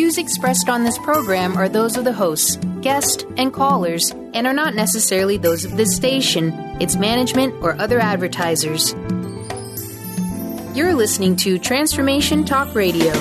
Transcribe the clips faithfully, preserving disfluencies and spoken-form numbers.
views expressed on this program are those of the hosts, guests, and callers, and are not necessarily those of this station, its management, or other advertisers. You're listening to Transformation Talk Radio.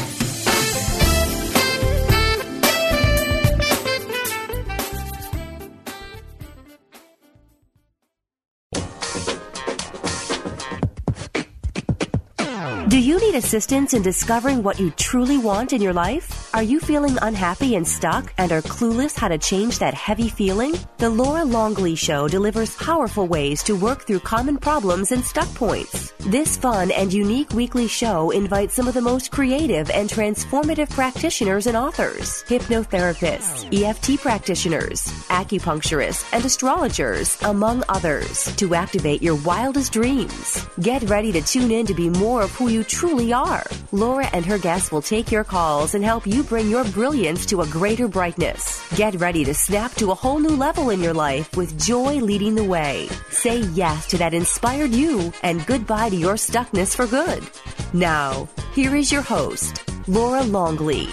Do you need assistance in discovering what you truly want in your life? Are you feeling unhappy and stuck and are clueless how to change that heavy feeling? The Laura Longley Show delivers powerful ways to work through common problems and stuck points. This fun and unique weekly show invites some of the most creative and transformative practitioners and authors, hypnotherapists, E F T practitioners, acupuncturists, and astrologers, among others, to activate your wildest dreams. Get ready to tune in to be more of who you truly are. Laura and her guests will take your calls and help you bring your brilliance to a greater brightness. Get ready to snap to a whole new level in your life with joy leading the way. Say yes to that inspired you and goodbye to your stuckness for good. Now, here is your host, Laura Longley.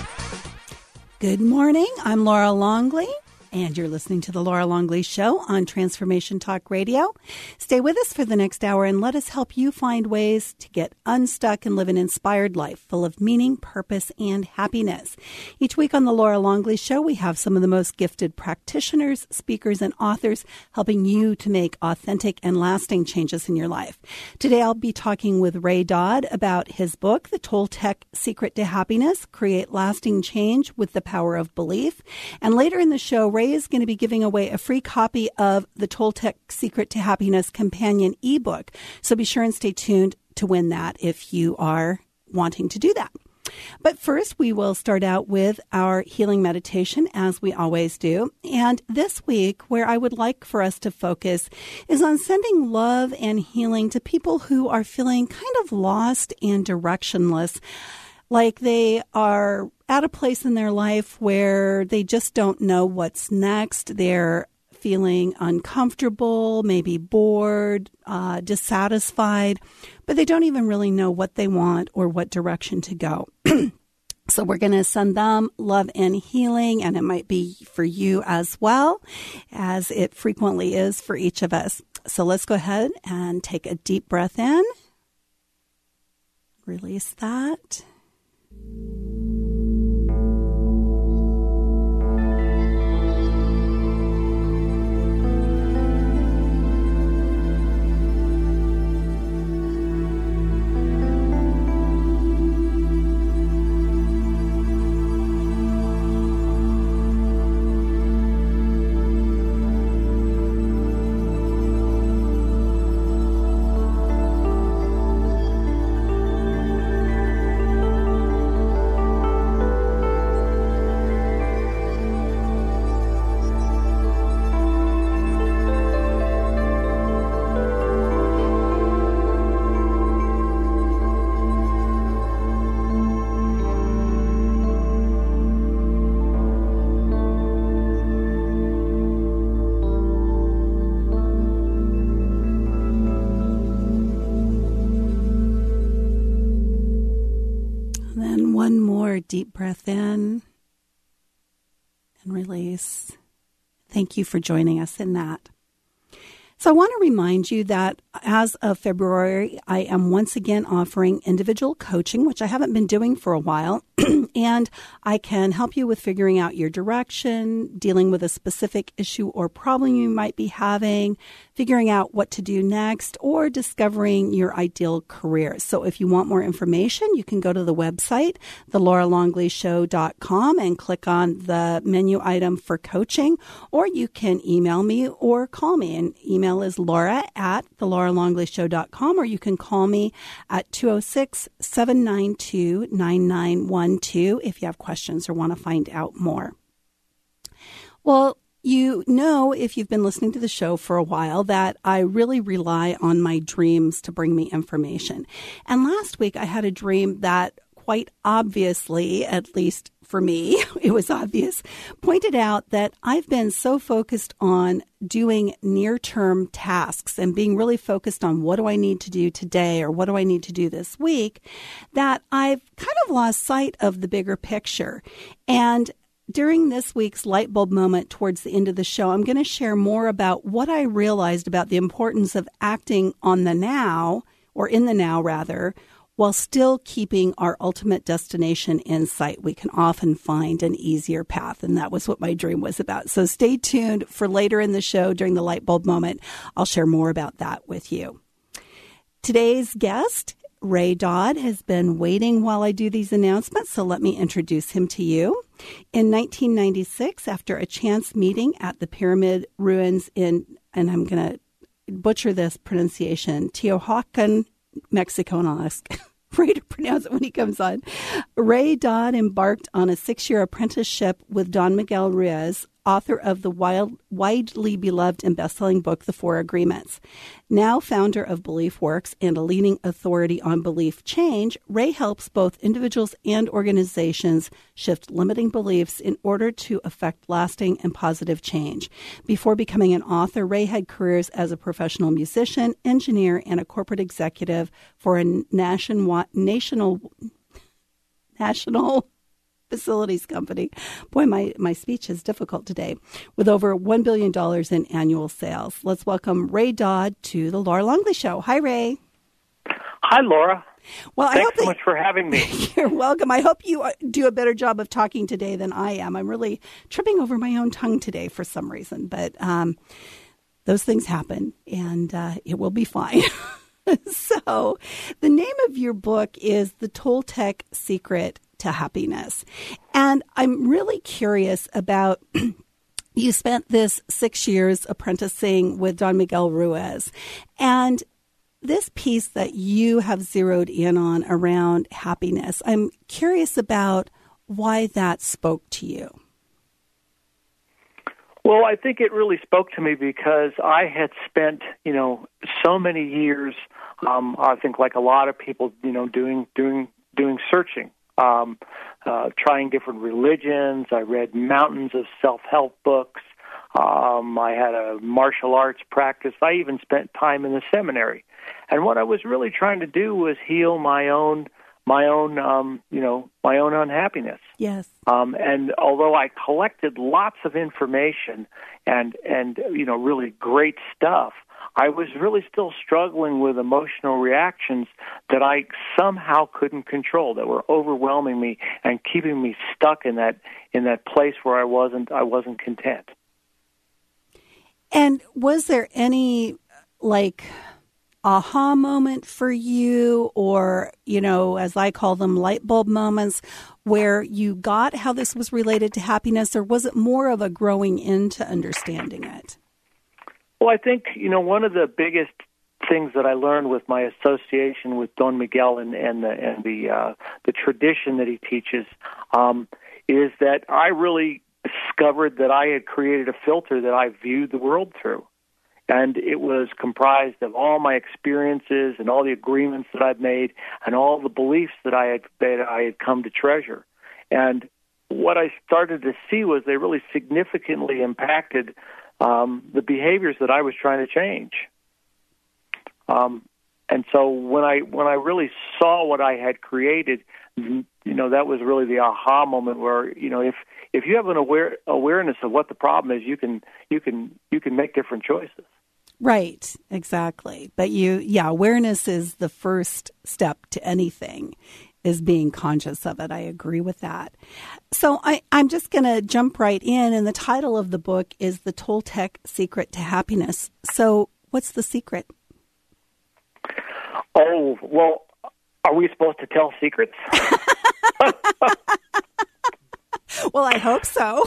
Good morning. I'm Laura Longley, and you're listening to the Laura Longley Show on Transformation Talk Radio. Stay with us for the next hour and let us help you find ways to get unstuck and live an inspired life full of meaning, purpose, and happiness. Each week on the Laura Longley Show, we have some of the most gifted practitioners, speakers, and authors helping you to make authentic and lasting changes in your life. Today, I'll be talking with Ray Dodd about his book, The Toltec Secret to Happiness, Create Lasting Change with the Power of Belief. And later in the show, Ray is going to be giving away a free copy of the Toltec Secret to Happiness companion ebook. So be sure and stay tuned to win that if you are wanting to do that. But first, we will start out with our healing meditation, as we always do. And this week, where I would like for us to focus is on sending love and healing to people who are feeling kind of lost and directionless, like they are at a place in their life where they just don't know what's next. They're feeling uncomfortable, maybe bored, uh, dissatisfied, but they don't even really know what they want or what direction to go. So we're going to send them love and healing, and it might be for you as well, as it frequently is for each of us. So let's go ahead and take a deep breath in. Release that. Deep breath in and release. Thank you for joining us in that. So I want to remind you that as of February, I am once again offering individual coaching, which I haven't been doing for a while. And I can help you with figuring out your direction, dealing with a specific issue or problem you might be having, figuring out what to do next, or discovering your ideal career. So if you want more information, you can go to the website, the laura longley show dot com, and click on the menu item for coaching, or you can email me or call me. And email is laura at the laura longley show dot com, or you can call me at two oh six, seven nine two, nine nine one two if you have questions or want to find out more. Well, you know, if you've been listening to the show for a while, that I really rely on my dreams to bring me information. And last week I had a dream that quite obviously, at least for me, it was obvious, pointed out that I've been so focused on doing near-term tasks and being really focused on what do I need to do today or what do I need to do this week, that I've kind of lost sight of the bigger picture. And during this week's light bulb moment towards the end of the show, I'm going to share more about what I realized about the importance of acting on the now, or in the now rather, while still keeping our ultimate destination in sight. We can often find an easier path, and that was what my dream was about. So stay tuned for later in the show during the light bulb moment. I'll share more about that with you. Today's guest, Ray Dodd, has been waiting while I do these announcements, so let me introduce him to you. In nineteen ninety-six, after a chance meeting at the pyramid ruins in, and I'm going to butcher this pronunciation, Teotihuacan, Mexico, and I'll ask Ray to pronounce it when he comes on. Ray Dodd embarked on a six-year apprenticeship with Don Miguel Ruiz, author of the wild, widely beloved and best-selling book, The Four Agreements. Now founder of BeliefWorks and a leading authority on belief change, Ray helps both individuals and organizations shift limiting beliefs in order to affect lasting and positive change. Before becoming an author, Ray had careers as a professional musician, engineer, and a corporate executive for a nationwide, national, national facilities company. Boy, my, my speech is difficult today. With over one billion dollars in annual sales. Let's welcome Ray Dodd to the Laura Longley Show. Hi, Ray. Hi, Laura. Well, Thanks I hope so that, much for having me. You're welcome. I hope you do a better job of talking today than I am. I'm really tripping over my own tongue today for some reason, but um, those things happen, and uh, it will be fine. So the name of your book is The Toltec Secret to Happiness. And I'm really curious about, you spent this six years apprenticing with Don Miguel Ruiz. And this piece that you have zeroed in on around happiness, I'm curious about why that spoke to you. Well, I think it really spoke to me because I had spent, you know, so many years, um, I think like a lot of people, you know, doing doing doing searching, um, uh, trying different religions. I read mountains of self-help books. Um, I had a martial arts practice. I even spent time in the seminary. And what I was really trying to do was heal my own my own, um, you know, my own unhappiness. Yes. Um, and although I collected lots of information and, and, you know, really great stuff, I was really still struggling with emotional reactions that I somehow couldn't control, that were overwhelming me and keeping me stuck in that, in that place where I wasn't, I wasn't content. And was there any, like, aha moment for you, or, you know, as I call them, light bulb moments, where you got how this was related to happiness, or was it more of a growing into understanding it? Well, I think, you know, one of the biggest things that I learned with my association with Don Miguel and, and the and the uh, the tradition that he teaches um, is that I really discovered that I had created a filter that I viewed the world through. And it was comprised of all my experiences and all the agreements that I'd made and all the beliefs that I had that I had come to treasure. And what I started to see was they really significantly impacted um, the behaviors that I was trying to change. Um, and so when I when I really saw what I had created, you know, that was really the aha moment where, you know, if if you have an aware awareness of what the problem is, you can you can you can make different choices. Right, exactly. But you, yeah, awareness is the first step to anything, is being conscious of it. I agree with that. So I, I'm just going to jump right in, and the title of the book is The Toltec Secret to Happiness. So what's the secret? Oh, well, are we supposed to tell secrets? Well, I hope so.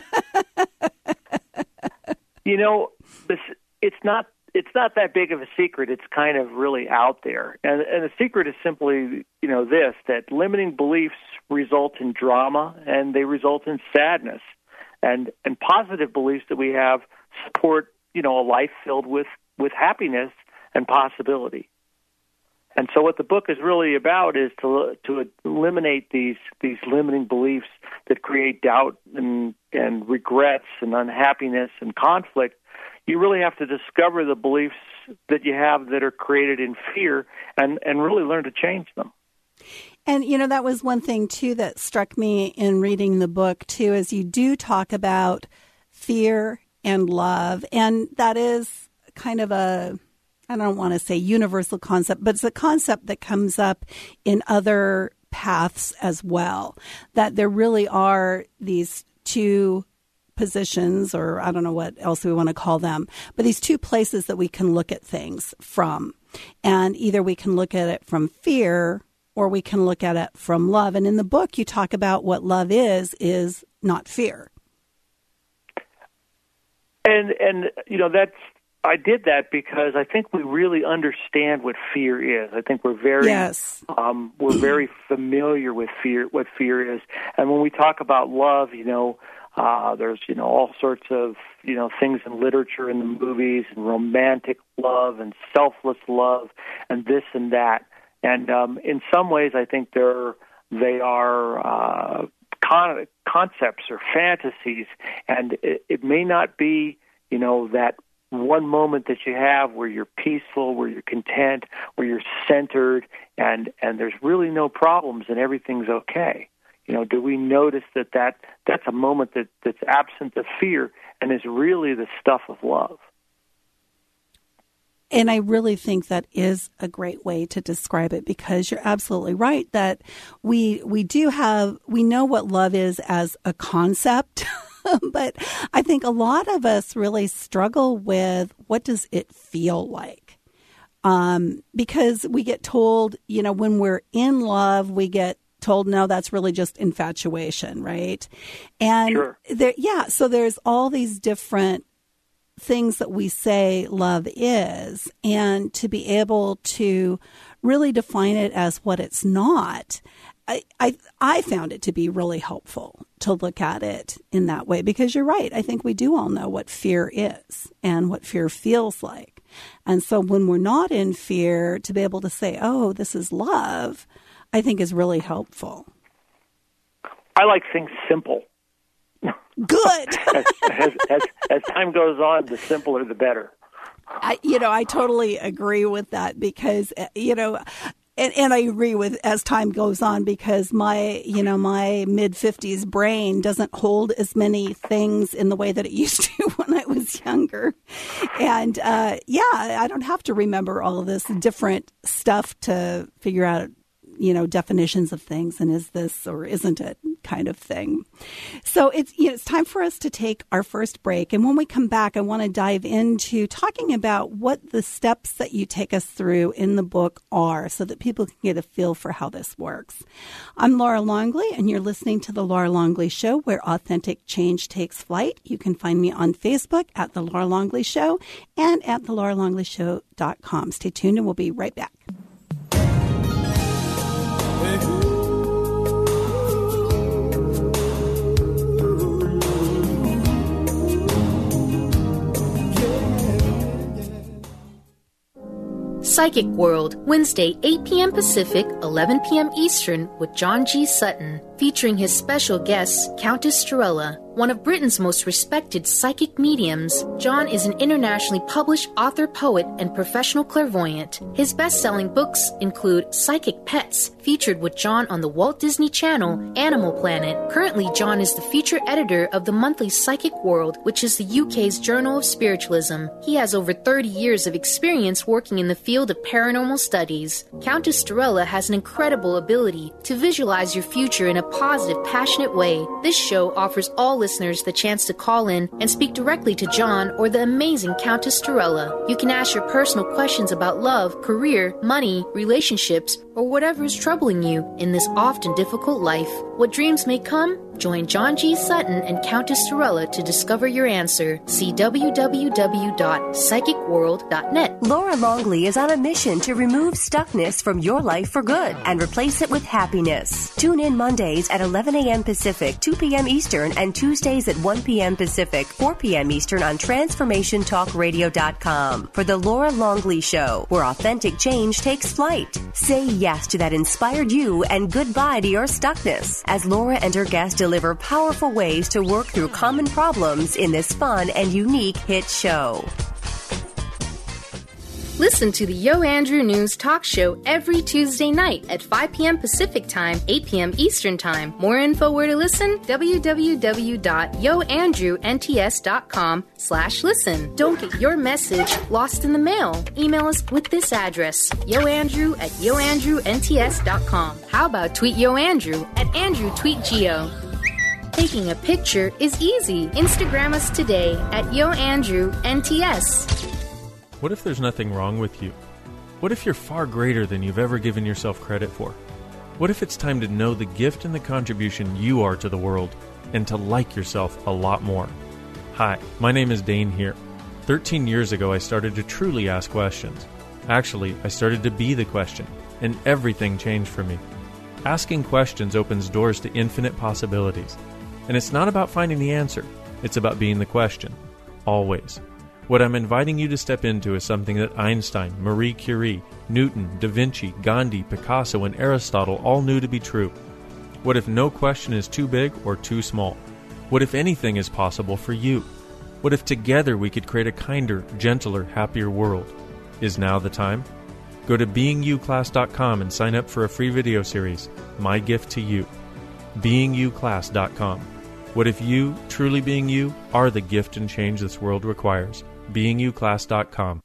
You know, this, it's not it's not that big of a secret. It's kind of really out there. And, and the secret is simply, you know, this, that limiting beliefs result in drama and they result in sadness. And and positive beliefs that we have support, you know, a life filled with, with happiness and possibility. and so what the book is really about is to to eliminate these these limiting beliefs that create doubt and and regrets and unhappiness and conflict. You really have to discover the beliefs that you have that are created in fear and, and really learn to change them. And, you know, that was one thing, too, that struck me in reading the book, too, is you do talk about fear and love. And that is kind of a, I don't want to say universal concept, but it's a concept that comes up in other paths as well, that there really are these two positions, or I don't know what else we want to call them, but these two places that we can look at things from. And either we can look at it from fear or we can look at it from love. And in the book, you talk about what love is, is not fear. And, and you know, that's, I did that because I think we really understand what fear is. I think we're very, yes. um, we're very familiar with fear, what fear is. And when we talk about love, you know, Uh, there's, you know, all sorts of, you know, things in literature and the movies and romantic love and selfless love and this and that. And um, in some ways, I think they're, they are uh, con- concepts or fantasies. And it, it may not be, you know, that one moment that you have where you're peaceful, where you're content, where you're centered, and, and there's really no problems and everything's okay. You know, do we notice that, that that's a moment that, that's absent of fear and is really the stuff of love? And I really think that is a great way to describe it, because you're absolutely right that we we do have, we know what love is as a concept, but I think a lot of us really struggle with what does it feel like? Um, because we get told, you know, when we're in love, we get told, no, that's really just infatuation, right? And sure. there, yeah, so there's all these different things that we say love is, and to be able to really define it as what it's not, I, I, I found it to be really helpful to look at it in that way, because you're right. I think we do all know what fear is and what fear feels like. And so when we're not in fear, to be able to say, oh, this is love, I think is really helpful. I like things simple. Good. as, as, as, as time goes on, the simpler the better. I, you know, I totally agree with that, because, you know, and, and I agree with as time goes on, because my, you know, my mid-fifties brain doesn't hold as many things in the way that it used to when I was younger. And, uh, yeah, I don't have to remember all of this different stuff to figure out, you know, definitions of things and is this or isn't it kind of thing. So it's, you know, it's time for us to take our first break. And when we come back, I want to dive into talking about what the steps that you take us through in the book are, so that people can get a feel for how this works. I'm Laura Longley, and you're listening to The Laura Longley Show, where authentic change takes flight. You can find me on Facebook at The Laura Longley Show and at the laura longley show dot com. Stay tuned and we'll be right back. Psychic World, Wednesday, eight p.m. Pacific, eleven p.m. Eastern, with John G. Sutton, featuring his special guest, Countess Storella. One of Britain's most respected psychic mediums, John is an internationally published author, poet, and professional clairvoyant. His best-selling books include Psychic Pets, featured with John on the Walt Disney Channel, Animal Planet. Currently, John is the feature editor of the monthly Psychic World, which is the U K's Journal of Spiritualism. He has over thirty years of experience working in the field of paranormal studies. Countess Storella has an incredible ability to visualize your future in a positive, passionate way. This show offers all listeners the chance to call in and speak directly to John or the amazing Countess Storella. You can ask your personal questions about love, career, money, relationships, or whatever is troubling you in this often difficult life. What dreams may come? Join John G. Sutton and Countess Storella to discover your answer. See w w w dot psychic world dot net. Laura Longley is on a mission to remove stuckness from your life for good and replace it with happiness. Tune in Mondays at eleven a.m. Pacific, two p.m. Eastern, and Tuesdays at one p.m. Pacific, four p.m. Eastern on transformation talk radio dot com for The Laura Longley Show, where authentic change takes flight. Say yes to that inspired you and goodbye to your stuckness as Laura and her guests deliver powerful ways to work through common problems in this fun and unique hit show. Listen to the Yo Andrew News Talk Show every Tuesday night at five p.m. Pacific Time, eight p.m. Eastern Time. More info where to listen? w w w dot yo andrew n t s dot com slash listen. Don't get your message lost in the mail. Email us with this address, yoandrew at yo andrew n t s dot com. How about tweet Yo Andrew at Andrew Tweet Geo? Taking a picture is easy. Instagram us today at Yo Andrew N T S. What if there's nothing wrong with you? What if you're far greater than you've ever given yourself credit for? What if it's time to know the gift and the contribution you are to the world and to like yourself a lot more? Hi, my name is Dane here. thirteen years ago, I started to truly ask questions. Actually, I started to be the question, and everything changed for me. Asking questions opens doors to infinite possibilities. And it's not about finding the answer. It's about being the question. Always. What I'm inviting you to step into is something that Einstein, Marie Curie, Newton, Da Vinci, Gandhi, Picasso, and Aristotle all knew to be true. What if no question is too big or too small? What if anything is possible for you? What if together we could create a kinder, gentler, happier world? Is now the time? Go to being you class dot com and sign up for a free video series, My Gift to You. being you class dot com. What if you, truly being you, are the gift and change this world requires? being you class dot com.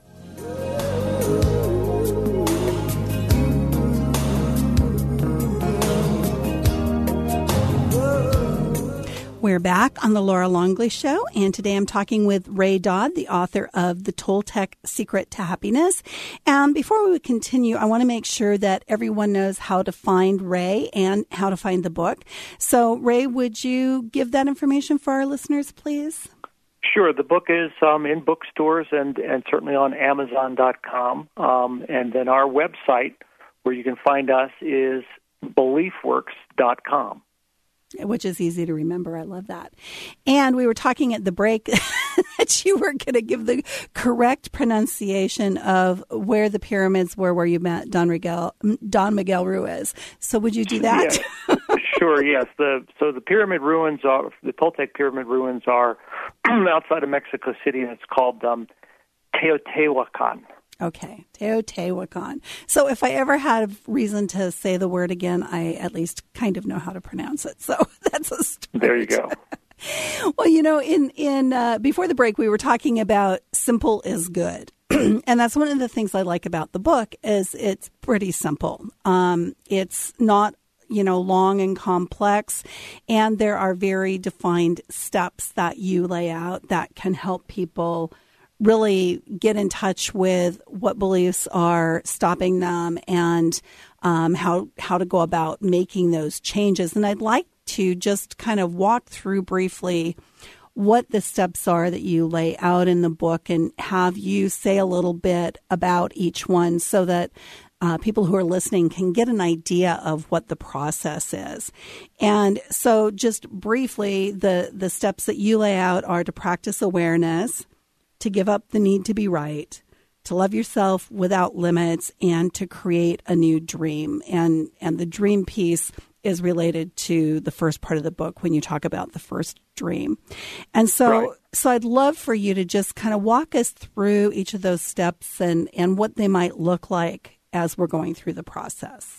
We're back on the Laura Longley Show, and today I'm talking with Ray Dodd, the author of The Toltec Secret to Happiness. And before we continue, I want to make sure that everyone knows how to find Ray and how to find the book. So, Ray, would you give that information for our listeners, please? Sure. The book is um, in bookstores and, and certainly on amazon dot com. Um, and then our website, where you can find us, is belief works dot com. Which is easy to remember. I love that. And we were talking at the break that you were going to give the correct pronunciation of where the pyramids were, where you met Don Miguel, Don Miguel Ruiz. So would you do that? Yes. Sure, yes. The So the pyramid ruins are, the Toltec pyramid ruins are outside of Mexico City, and it's called um, Teotihuacan. Okay, Teotihuacan. So if I ever had a reason to say the word again, I at least kind of know how to pronounce it. So that's a start. There you go. Well, you know, in in uh, before the break, we were talking about simple is good. And that's one of the things I like about the book is it's pretty simple. Um, it's not, you know, long and complex. And there are very defined steps that you lay out that can help people really get in touch with what beliefs are stopping them and um, how how to go about making those changes. And I'd like to just kind of walk through briefly what the steps are that you lay out in the book and have you say a little bit about each one so that uh, people who are listening can get an idea of what the process is. And so just briefly, the, the steps that you lay out are to practice awareness, to give up the need to be right, to love yourself without limits, and to create a new dream. And and the dream piece is related to the first part of the book when you talk about the first dream. And so right. so I'd love for you to just kind of walk us through each of those steps and, and what they might look like as we're going through the process.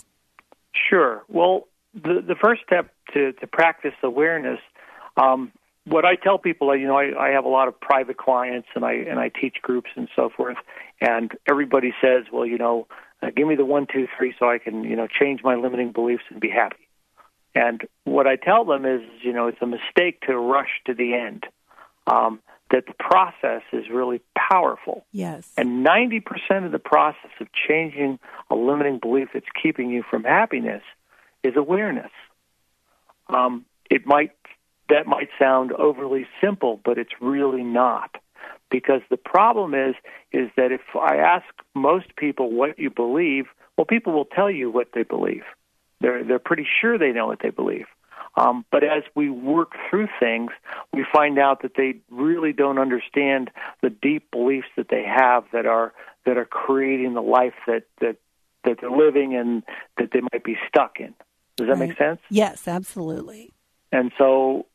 Sure. Well, the, the first step to, to practice awareness, um, what I tell people, you know, I, I have a lot of private clients and I and I teach groups and so forth, and everybody says, well, you know, uh, give me the one, two, three so I can, you know, change my limiting beliefs and be happy. And what I tell them is, you know, it's a mistake to rush to the end, um, that the process is really powerful. Yes. And ninety percent of the process of changing a limiting belief that's keeping you from happiness is awareness. Um, it might That might sound overly simple, but it's really not. Because the problem is, is that if I ask most people what you believe, well, people will tell you what they believe. They're they're pretty sure they know what they believe. Um, but as we work through things, we find out that they really don't understand the deep beliefs that they have that are that are creating the life that, that, that they're living and that they might be stuck in. Does that right. make sense? Yes, absolutely. And so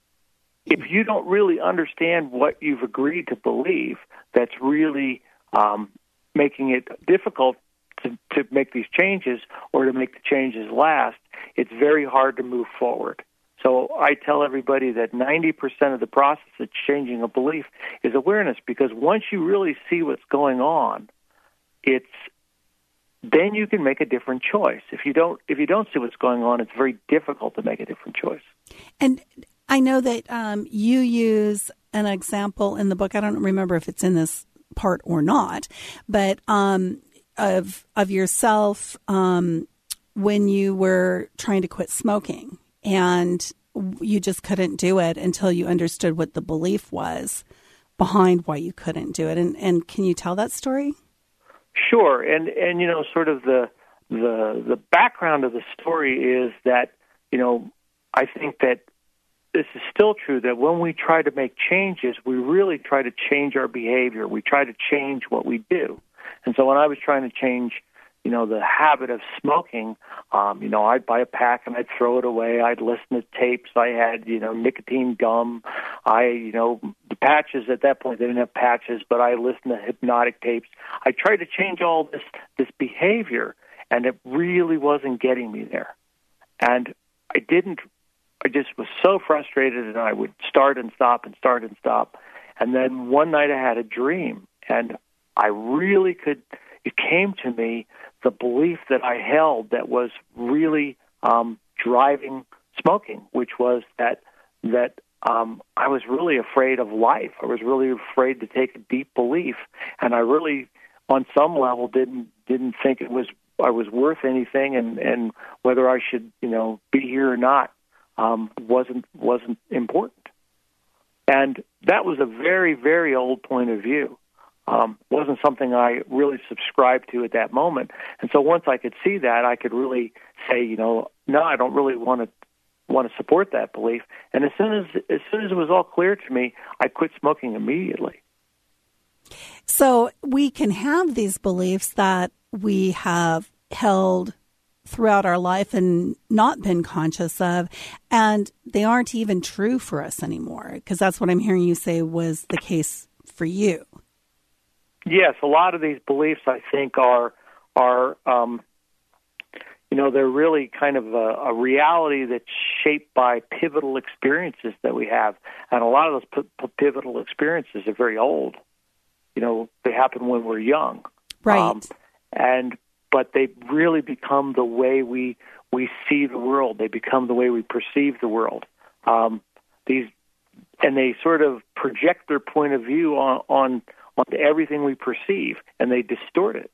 if you don't really understand what you've agreed to believe, that's really um, making it difficult to, to make these changes or to make the changes last, it's very hard to move forward. So I tell everybody that ninety percent of the process of changing a belief is awareness, because once you really see what's going on, it's then you can make a different choice. If you don't, if you don't see what's going on, it's very difficult to make a different choice. And I know that um, you use an example in the book. I don't remember if it's in this part or not, but um, of of yourself um, when you were trying to quit smoking, and you just couldn't do it until you understood what the belief was behind why you couldn't do it. And, and can you tell that story? Sure, and and you know, sort of the the the background of the story is that, you know, I think that this is still true, that when we try to make changes, we really try to change our behavior. We try to change what we do. And so when I was trying to change, you know, the habit of smoking, um, you know, I'd buy a pack and I'd throw it away. I'd listen to tapes. I had, you know, nicotine gum. I, you know, the patches at that point, they didn't have patches, but I listened to hypnotic tapes. I tried to change all this, this behavior, and it really wasn't getting me there. And I didn't, I just was so frustrated, and I would start and stop and start and stop. And then one night I had a dream, and I really could, it came to me, the belief that I held that was really um, driving smoking, which was that that um, I was really afraid of life. I was really afraid to take a deep belief, and I really, on some level, didn't didn't think it was I was worth anything, and, and whether I should, you know, be here or not um, wasn't wasn't important. And that was a very, very old point of view. Um, wasn't something I really subscribed to at that moment. And so once I could see that, I could really say, you know, no, I don't really want to want to support that belief. And as soon as as soon as it was all clear to me, I quit smoking immediately. So we can have these beliefs that we have held throughout our life and not been conscious of, and they aren't even true for us anymore, because that's what I'm hearing you say was the case for you. Yes, a lot of these beliefs, I think, are are um, you know, they're really kind of a, a reality that's shaped by pivotal experiences that we have, and a lot of those p- pivotal experiences are very old. You know, they happen when we're young, right? Um, and but they really become the way we we see the world. They become the way we perceive the world. Um, these and they sort of project their point of view on. on onto everything we perceive, and they distort it.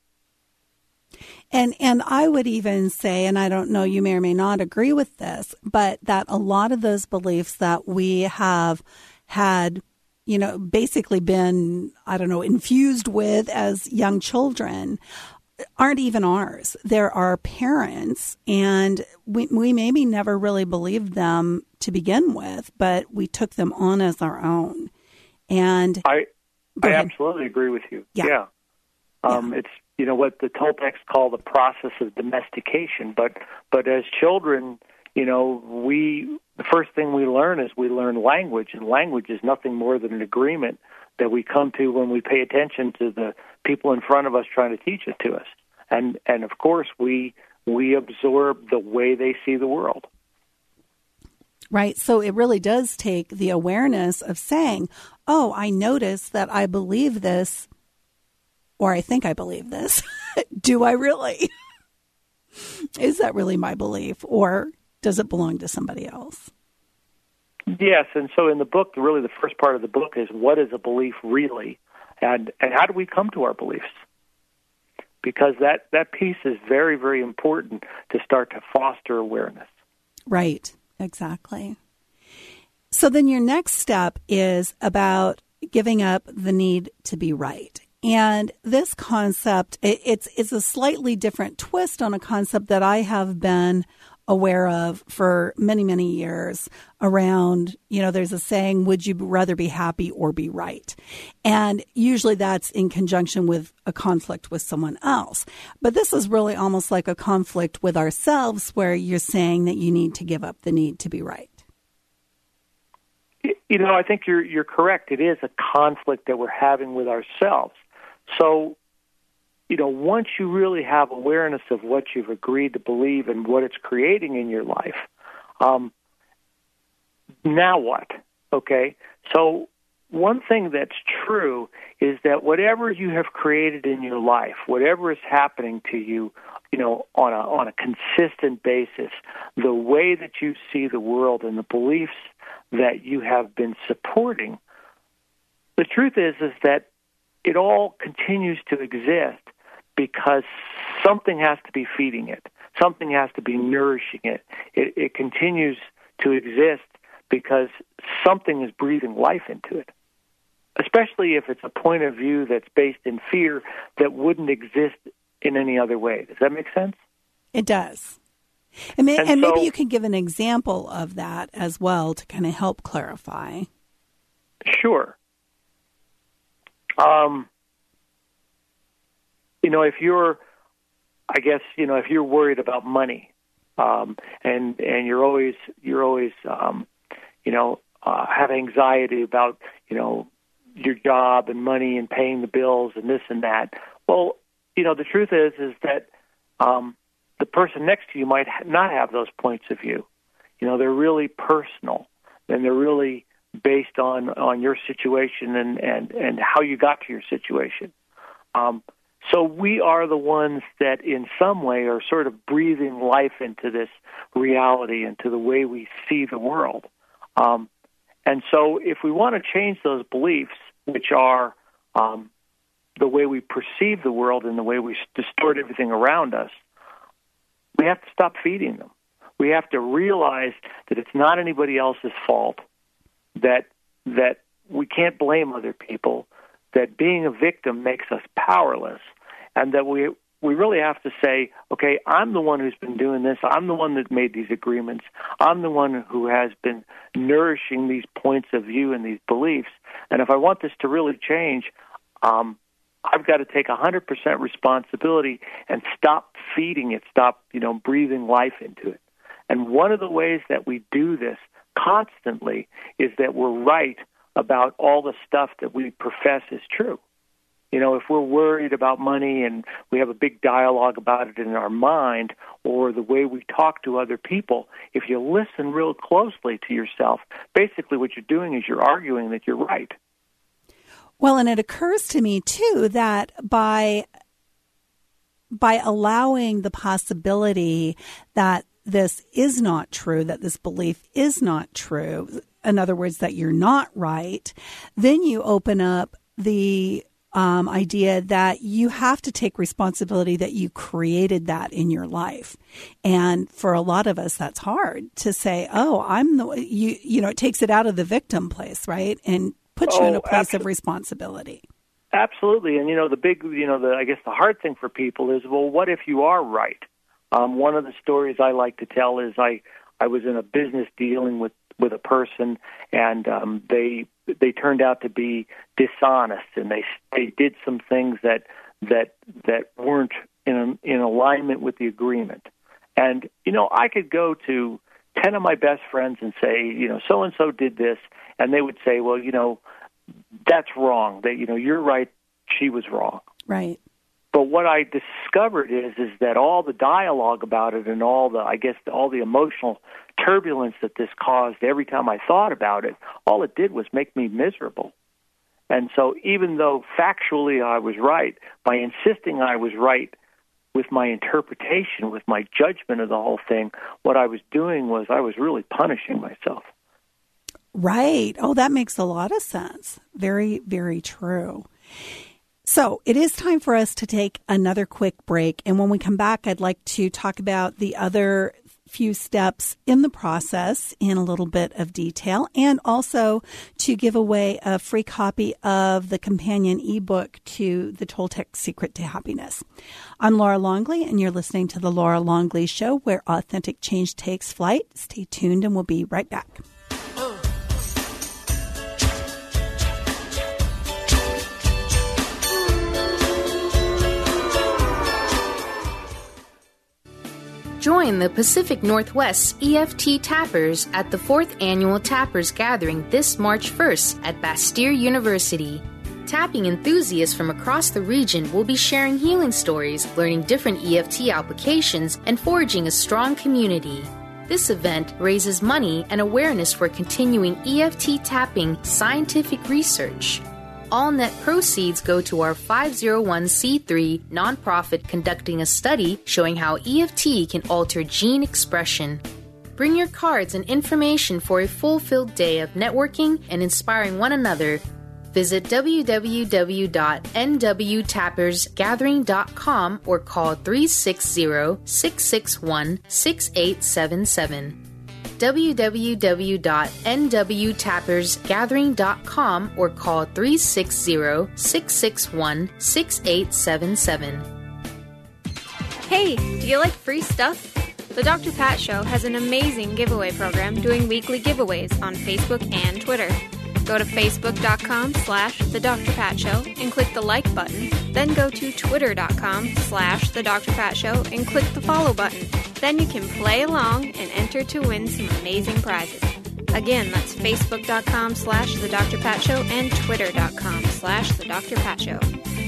And and I would even say, and I don't know, you may or may not agree with this, but that a lot of those beliefs that we have had, you know, basically been, I don't know, infused with as young children aren't even ours. They're our parents, and we, we maybe never really believed them to begin with, but we took them on as our own. And I Go I ahead. absolutely agree with you. Yeah. Yeah. Um, yeah. It's, you know, what the Toltecs call the process of domestication. But but as children, you know, we the first thing we learn is we learn language, and language is nothing more than an agreement that we come to when we pay attention to the people in front of us trying to teach it to us. And and of course we we absorb the way they see the world. Right. So it really does take the awareness of saying, oh, I notice that I believe this, or I think I believe this. Do I really? Is that really my belief, or does it belong to somebody else? Yes. And so in the book, really the first part of the book is what is a belief really? And, and how do we come to our beliefs? Because that, that piece is very, very important to start to foster awareness. Right. Exactly. So then your next step is about giving up the need to be right. And this concept, it, it's it's a slightly different twist on a concept that I have been aware of for many, many years around, you know, there's a saying, would you rather be happy or be right? And usually that's in conjunction with a conflict with someone else. But this is really almost like a conflict with ourselves where you're saying that you need to give up the need to be right. You know, I think you're you're correct. It is a conflict that we're having with ourselves. So, you know, once you really have awareness of what you've agreed to believe and what it's creating in your life, um, now what? Okay? So one thing that's true is that whatever you have created in your life, whatever is happening to you, you know, on a on a consistent basis, the way that you see the world and the beliefs that you have been supporting, the truth is is that it all continues to exist because something has to be feeding it. Something has to be nourishing it. It, it continues to exist because something is breathing life into it, especially if it's a point of view that's based in fear that wouldn't exist in any other way. Does that make sense? It does. And, may, and, and so, maybe you can give an example of that as well to kind of help clarify. Sure. Um, you know, if you're, I guess, you know, if you're worried about money, um, and and you're always you're always, um, you know, uh, have anxiety about, you know, your job and money and paying the bills and this and that. Well, you know, the truth is is that um, the person next to you might not have those points of view. You know, they're really personal, and they're really based on, on your situation and, and, and how you got to your situation. Um, so we are the ones that in some way are sort of breathing life into this reality, into the way we see the world. Um, and so if we want to change those beliefs, which are um, the way we perceive the world and the way we distort everything around us, we have to stop feeding them. We have to realize that it's not anybody else's fault, that that we can't blame other people, that being a victim makes us powerless, and that we we really have to say, okay, I'm the one who's been doing this. I'm the one that made these agreements. I'm the one who has been nourishing these points of view and these beliefs. And if I want this to really change, um, I've got to take one hundred percent responsibility and stop feeding it, stop, you know, breathing life into it. And one of the ways that we do this constantly is that we're right about all the stuff that we profess is true. You know, if we're worried about money and we have a big dialogue about it in our mind, or the way we talk to other people, if you listen real closely to yourself, basically what you're doing is you're arguing that you're right. Well, and it occurs to me, too, that by by allowing the possibility that this is not true, that this belief is not true, in other words, that you're not right, then you open up the um, idea that you have to take responsibility that you created that in your life. And for a lot of us, that's hard to say, oh, I'm the, you, you know, it takes it out of the victim place, right? And puts you oh, in a place absolutely. of responsibility. Absolutely. And, you know, the big, you know, the I guess the hard thing for people is, well, what if you are right? Um, one of the stories I like to tell is I, I was in a business dealing with, with a person, and um, they they turned out to be dishonest, and they they did some things that that that weren't in in alignment with the agreement. And you know, I could go to ten of my best friends and say, you know, so and so did this, and they would say, well, you know, that's wrong. That you know, you're right, she was wrong. Right. But what I discovered is is that all the dialogue about it and all the, I guess, all the emotional turbulence that this caused every time I thought about it, all it did was make me miserable. And so even though factually I was right, by insisting I was right with my interpretation, with my judgment of the whole thing, what I was doing was I was really punishing myself. Right. Oh, that makes a lot of sense. Very, very true. So it is time for us to take another quick break. And when we come back, I'd like to talk about the other few steps in the process in a little bit of detail, and also to give away a free copy of the companion ebook to The Toltec Secret to Happiness. I'm Laura Longley, and you're listening to The Laura Longley Show, where authentic change takes flight. Stay tuned, and we'll be right back. Join the Pacific Northwest E F T Tappers at the fourth Annual Tappers Gathering this March first at Bastyr University. Tapping enthusiasts from across the region will be sharing healing stories, learning different E F T applications, and forging a strong community. This event raises money and awareness for continuing E F T tapping scientific research. All net proceeds go to our five oh one c three nonprofit conducting a study showing how E F T can alter gene expression. Bring your cards and information for a fulfilled day of networking and inspiring one another. Visit w w w dot n w tappers gathering dot com or call three six zero, six six one, six eight seven seven. w w w dot n w tappers gathering dot com or call three six zero, six six one, six eight seven seven. Hey, do you like free stuff? The Doctor Pat Show has an amazing giveaway program doing weekly giveaways on Facebook and Twitter. Go to facebook.com slash The Doctor Pat Show and click the like button. Then go to twitter.com slash The Doctor Pat Show and click the follow button. Then you can play along and enter to win some amazing prizes. Again, that's facebook.com slash The Doctor Pat Show and twitter.com slash The Doctor Pat Show.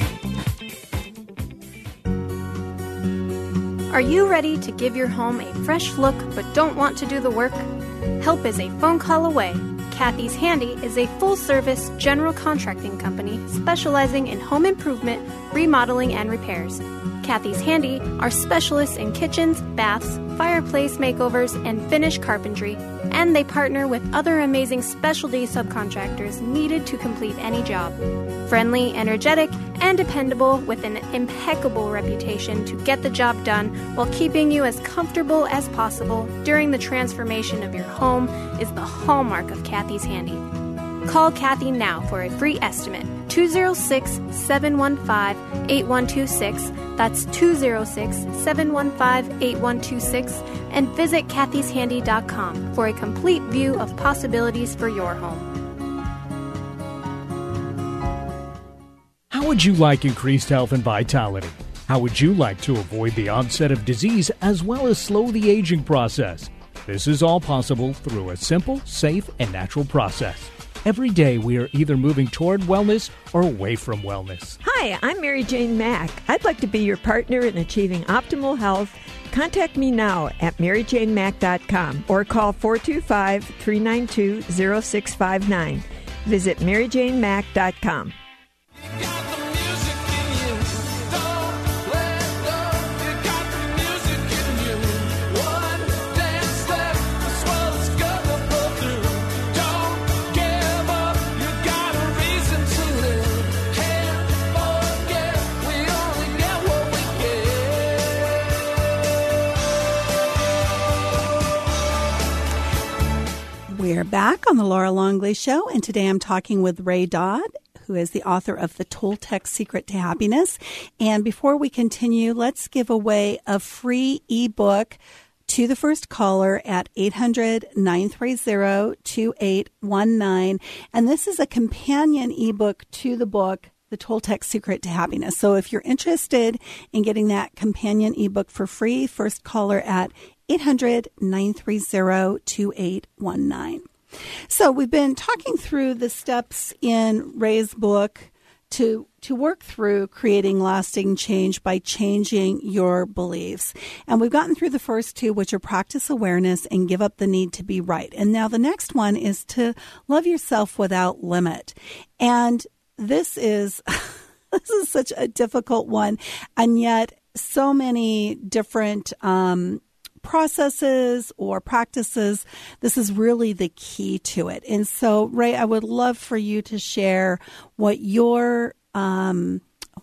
Are you ready to give your home a fresh look but don't want to do the work? Help is a phone call away. Kathy's Handy is a full-service general contracting company specializing in home improvement, remodeling, and repairs. Kathy's Handy are specialists in kitchens, baths, fireplace makeovers, and finish carpentry, and they partner with other amazing specialty subcontractors needed to complete any job. Friendly, energetic, and dependable with an impeccable reputation to get the job done while keeping you as comfortable as possible during the transformation of your home is the hallmark of Kathy's Handy. Call Kathy now for a free estimate. two oh six, seven one five, eight one two six. That's two oh six, seven one five, eight one two six. And visit kathys handy dot com for a complete view of possibilities for your home. How would you like increased health and vitality? How would you like to avoid the onset of disease as well as slow the aging process? This is all possible through a simple, safe, and natural process. Every day we are either moving toward wellness or away from wellness. Hi, I'm Mary Jane Mack. I'd like to be your partner in achieving optimal health. Contact me now at mary jane mack dot com or call four two five, three nine two, zero six five nine. Visit mary jane mack dot com. We're back on the Laura Longley Show, and today I'm talking with Ray Dodd, who is the author of The Toltec Secret to Happiness. And before we continue, let's give away a free ebook to the first caller at eight hundred, nine three zero, two eight one nine. And this is a companion ebook to the book, The Toltec Secret to Happiness. So if you're interested in getting that companion ebook for free, first caller at eight hundred, nine three zero, two eight one nine. So we've been talking through the steps in Ray's book to to work through creating lasting change by changing your beliefs. And we've gotten through the first two, which are practice awareness and give up the need to be right. And now the next one is to love yourself without limit. And this is this is such a difficult one, and yet so many different um processes or practices, this is really the key to it. And so, Ray, I would love for you to share what your um,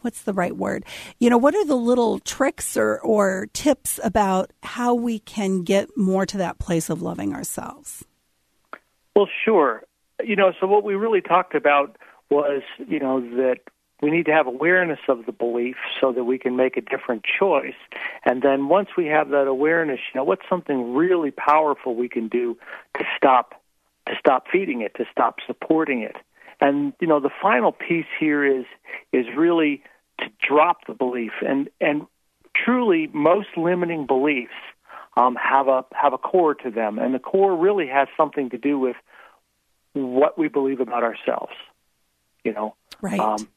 what's the right word? You know, what are the little tricks or, or tips about how we can get more to that place of loving ourselves? Well, sure. You know, so what we really talked about was, you know, that we need to have awareness of the belief so that we can make a different choice. And then once we have that awareness, you know, what's something really powerful we can do to stop to stop feeding it, to stop supporting it. And, you know, the final piece here is is really to drop the belief. And and truly, most limiting beliefs um, have a have a core to them. And the core really has something to do with what we believe about ourselves. You know, right. Um,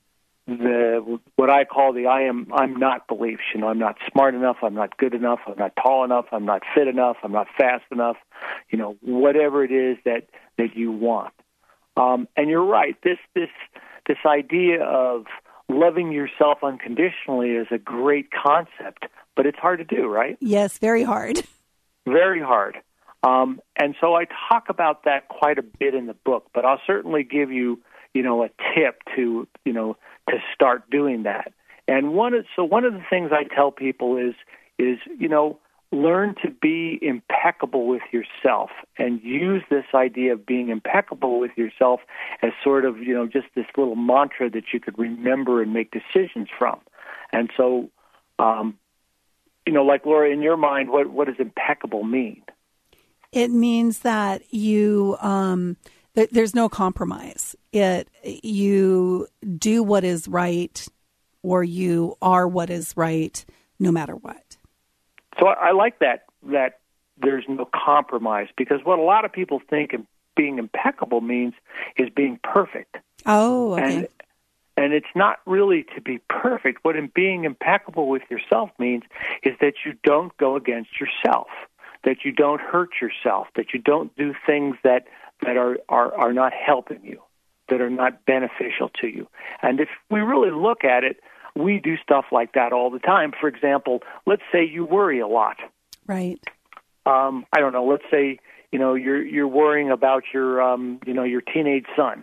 the what I call the I am I'm not beliefs. You know, I'm not smart enough, I'm not good enough, I'm not tall enough, I'm not fit enough, I'm not fast enough. You know, whatever it is that, that you want. Um, and you're right. This this this idea of loving yourself unconditionally is a great concept, but it's hard to do, right? Yes, very hard. Very hard. Um, and so I talk about that quite a bit in the book, but I'll certainly give you, you know, a tip to, you know, to start doing that. And one of, so one of the things I tell people is, is, you know, learn to be impeccable with yourself and use this idea of being impeccable with yourself as sort of, you know, just this little mantra that you could remember and make decisions from. And so, um, you know, like Laura, in your mind, what, what does impeccable mean? It means that you, um, th- there's no compromise. It, you do what is right, or you are what is right, no matter what. So I, I like that, that there's no compromise, because what a lot of people think of being impeccable means is being perfect. Oh, okay. And, and it's not really to be perfect. What in being impeccable with yourself means is that you don't go against yourself, that you don't hurt yourself, that you don't do things that, that are, are, are not helping you, that are not beneficial to you. And if we really look at it, we do stuff like that all the time. For example, let's say you worry a lot. Right. Um, I don't know. Let's say, you know, you're you're worrying about your um, you know, your teenage son.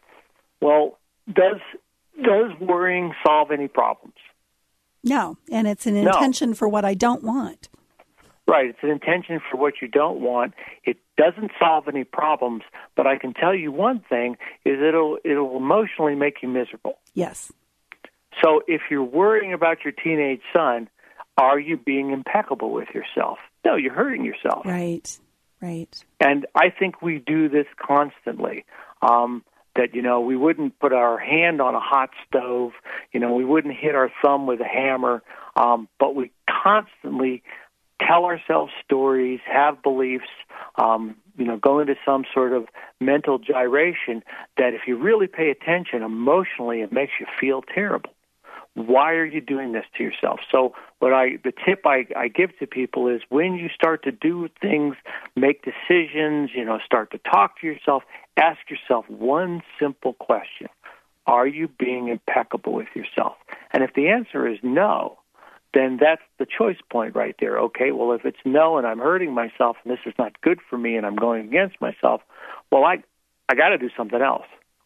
Well, does does worrying solve any problems? No, and it's an No. intention for what I don't want. Right. It's an intention for what you don't want. It doesn't solve any problems, but I can tell you one thing is it'll it'll emotionally make you miserable. Yes. So if you're worrying about your teenage son, are you being impeccable with yourself? No, you're hurting yourself. Right. Right. And I think we do this constantly. Um, that, you know, we wouldn't put our hand on a hot stove, you know, we wouldn't hit our thumb with a hammer, um, but we constantly tell ourselves stories, have beliefs, um, you know, go into some sort of mental gyration that if you really pay attention emotionally, it makes you feel terrible. Why are you doing this to yourself? So what I, the tip I, I give to people is when you start to do things, make decisions, you know, start to talk to yourself, ask yourself one simple question. Are you being impeccable with yourself? And if the answer is no, then that's the choice point right there. Okay, well, if it's no and I'm hurting myself and this is not good for me and I'm going against myself, well, I, I got to do something else.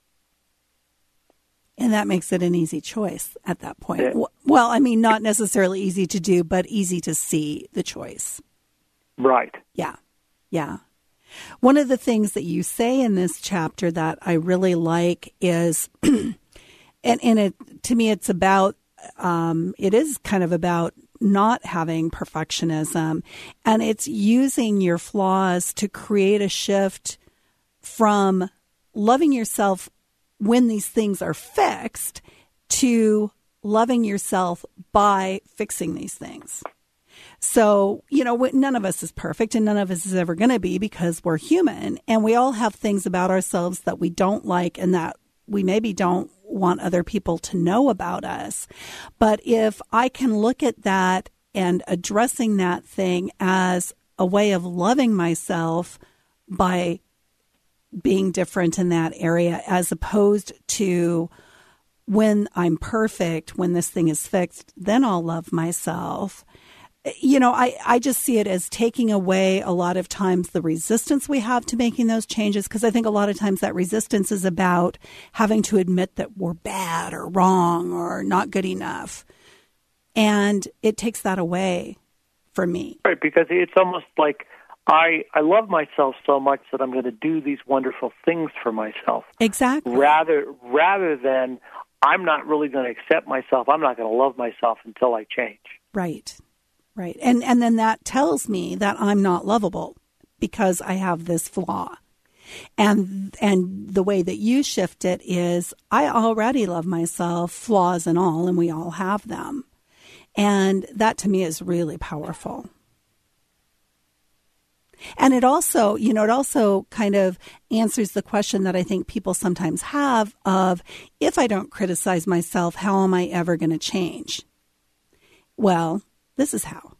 And that makes it an easy choice at that point. Yeah. Well, I mean, not necessarily easy to do, but easy to see the choice. Right. Yeah. Yeah. One of the things that you say in this chapter that I really like is, and, and it, to me, it's about, um, it is kind of about not having perfectionism, and it's using your flaws to create a shift from loving yourself when these things are fixed to loving yourself by fixing these things. So, you know, none of us is perfect and none of us is ever going to be because we're human and we all have things about ourselves that we don't like and that we maybe don't want other people to know about us. But if I can look at that and addressing that thing as a way of loving myself by being different in that area, as opposed to when I'm perfect, when this thing is fixed, then I'll love myself. you know, I, I just see it as taking away a lot of times the resistance we have to making those changes, because I think a lot of times that resistance is about having to admit that we're bad or wrong or not good enough. And it takes that away for me. Right, because it's almost like I I love myself so much that I'm going to do these wonderful things for myself. Exactly. Rather, rather than I'm not really going to accept myself, I'm not going to love myself until I change. Right. Right. And and then that tells me that I'm not lovable because I have this flaw. And and the way that you shift it is I already love myself, flaws and all, and we all have them. And that to me is really powerful. And it also, you know, it also kind of answers the question that I think people sometimes have of, if I don't criticize myself, how am I ever going to change? Well, this is how.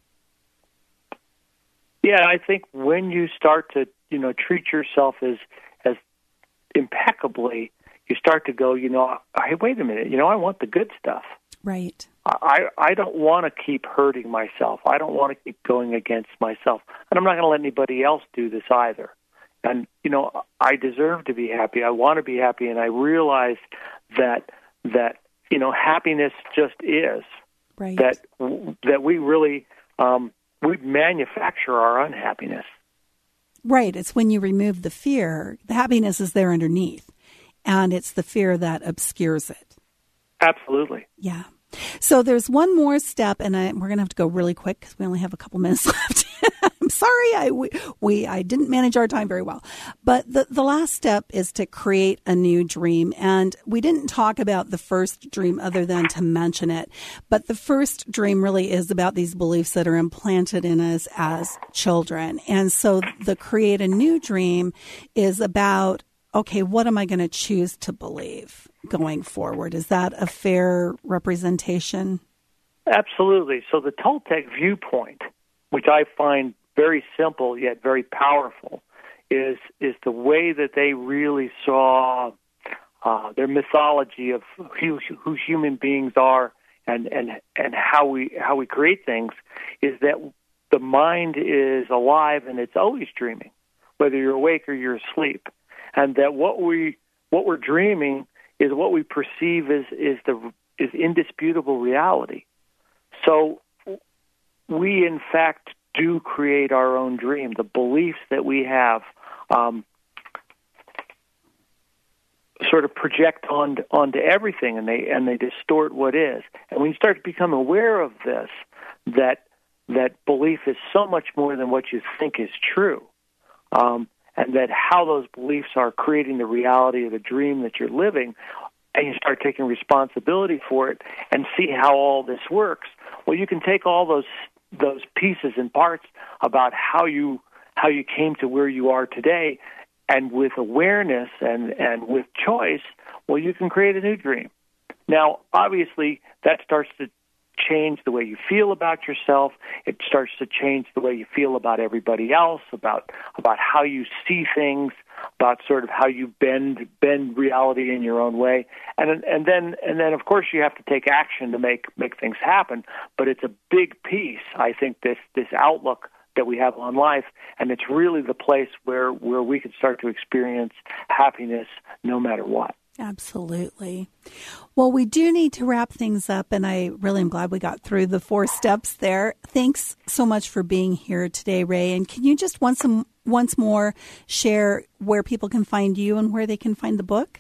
Yeah, I think when you start to, you know, treat yourself as as impeccably, you start to go, you know, hey, wait a minute, you know, I want the good stuff. Right. I, I don't want to keep hurting myself. I don't want to keep going against myself. And I'm not going to let anybody else do this either. And, you know, I deserve to be happy. I want to be happy. And I realize that, that you know, happiness just is. Right. That, that we really, um, we manufacture our unhappiness. Right. It's when you remove the fear, the happiness is there underneath. And it's the fear that obscures it. Absolutely. Yeah. So there's one more step, and I, we're going to have to go really quick because we only have a couple minutes left. I'm sorry, I we, we I didn't manage our time very well. But the, the last step is to create a new dream. And we didn't talk about the first dream other than to mention it. But the first dream really is about these beliefs that are implanted in us as children. And so the create a new dream is about, okay, what am I going to choose to believe going forward? Is that a fair representation? Absolutely. So the Toltec viewpoint, which I find very simple yet very powerful, is is the way that they really saw uh, their mythology of who, who human beings are and, and and how we how we create things, is that the mind is alive and it's always dreaming, whether you're awake or you're asleep, and that what we what we're dreaming is what we perceive as is the is indisputable reality. So we, in fact, do create our own dream. The beliefs that we have um, sort of project on onto everything, and they and they distort what is. And when you start to become aware of this, that that belief is so much more than what you think is true, um, and that how those beliefs are creating the reality of the dream that you're living, and you start taking responsibility for it and see how all this works, well, you can take all those those pieces and parts about how you how you came to where you are today, and with awareness and, and with choice, well, you can create a new dream. Now, obviously, that starts to change the way you feel about yourself. It starts to change the way you feel about everybody else, about about how you see things, about sort of how you bend bend reality in your own way, and and then and then of course you have to take action to make make things happen. But it's a big piece, I think, this this outlook that we have on life, and it's really the place where where we can start to experience happiness no matter what. Absolutely. Well, we do need to wrap things up, and I really am glad we got through the four steps there. Thanks so much for being here today, Ray. And can you just once once more share where people can find you and where they can find the book?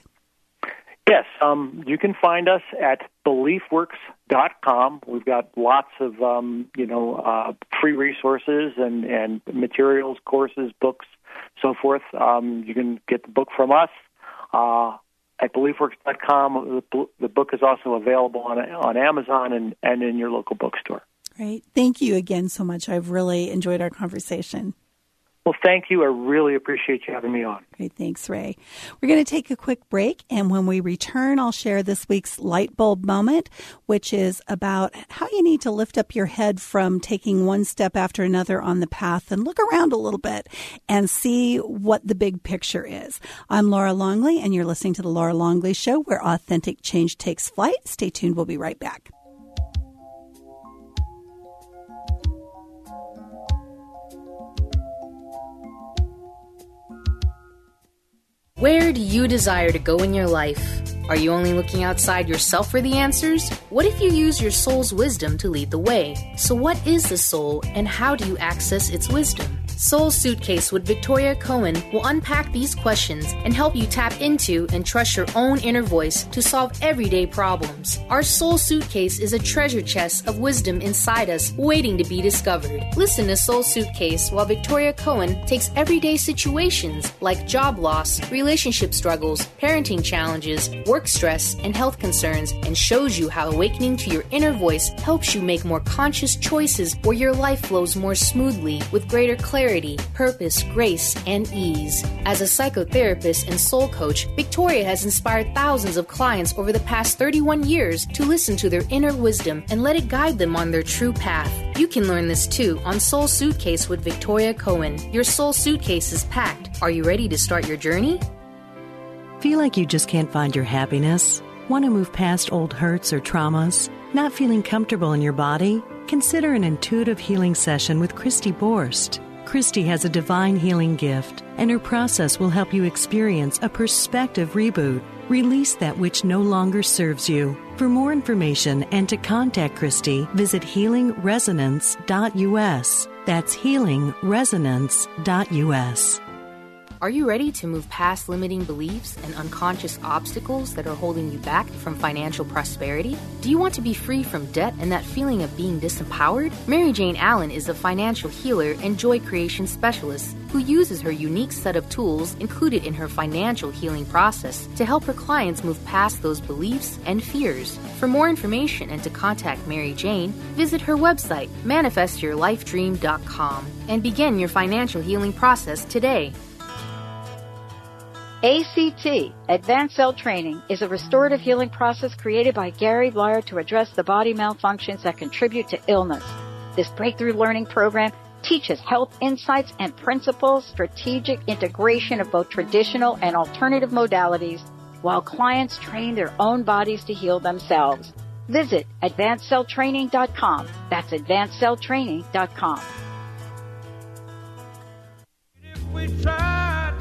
Yes, um, you can find us at belief works dot com. We've got lots of um, you know uh, free resources and, and materials, courses, books, so forth. Um, you can get the book from us Uh, at belief works dot com. The, the book is also available on on Amazon and, and in your local bookstore. Great. Thank you again so much. I've really enjoyed our conversation. Well, thank you. I really appreciate you having me on. Great. Thanks, Ray. We're going to take a quick break, and when we return, I'll share this week's light bulb moment, which is about how you need to lift up your head from taking one step after another on the path and look around a little bit and see what the big picture is. I'm Laura Longley, and you're listening to The Laura Longley Show, where authentic change takes flight. Stay tuned. We'll be right back. Where do you desire to go in your life? Are you only looking outside yourself for the answers? What if you use your soul's wisdom to lead the way? So what is the soul, and how do you access its wisdom? Soul Suitcase with Victoria Cohen will unpack these questions and help you tap into and trust your own inner voice to solve everyday problems. Our Soul Suitcase is a treasure chest of wisdom inside us waiting to be discovered. Listen to Soul Suitcase while Victoria Cohen takes everyday situations like job loss, relationship struggles, parenting challenges, work stress, and health concerns and shows you how awakening to your inner voice helps you make more conscious choices where your life flows more smoothly with greater clarity, purpose, grace, and ease. As a psychotherapist and soul coach, Victoria has inspired thousands of clients over the past thirty-one years to listen to their inner wisdom and let it guide them on their true path. You can learn this too on Soul Suitcase with Victoria Cohen. Your soul suitcase is packed. Are you ready to start your journey? Feel like you just can't find your happiness? Want to move past old hurts or traumas? Not feeling comfortable in your body? Consider an intuitive healing session with Christy Borst. Christy has a divine healing gift, and her process will help you experience a perspective reboot. Release that which no longer serves you. For more information and to contact Christy, visit healing resonance dot u s. That's healing resonance dot u s. Are you ready to move past limiting beliefs and unconscious obstacles that are holding you back from financial prosperity? Do you want to be free from debt and that feeling of being disempowered? Mary Jane Allen is a financial healer and joy creation specialist who uses her unique set of tools included in her financial healing process to help her clients move past those beliefs and fears. For more information and to contact Mary Jane, visit her website, manifest your life dream dot com, and begin your financial healing process today. A C T, Advanced Cell Training, is a restorative healing process created by Gary Blyer to address the body malfunctions that contribute to illness. This breakthrough learning program teaches health insights and principles, strategic integration of both traditional and alternative modalities, while clients train their own bodies to heal themselves. Visit advanced cell training dot com. That's advanced cell training dot com. If we try.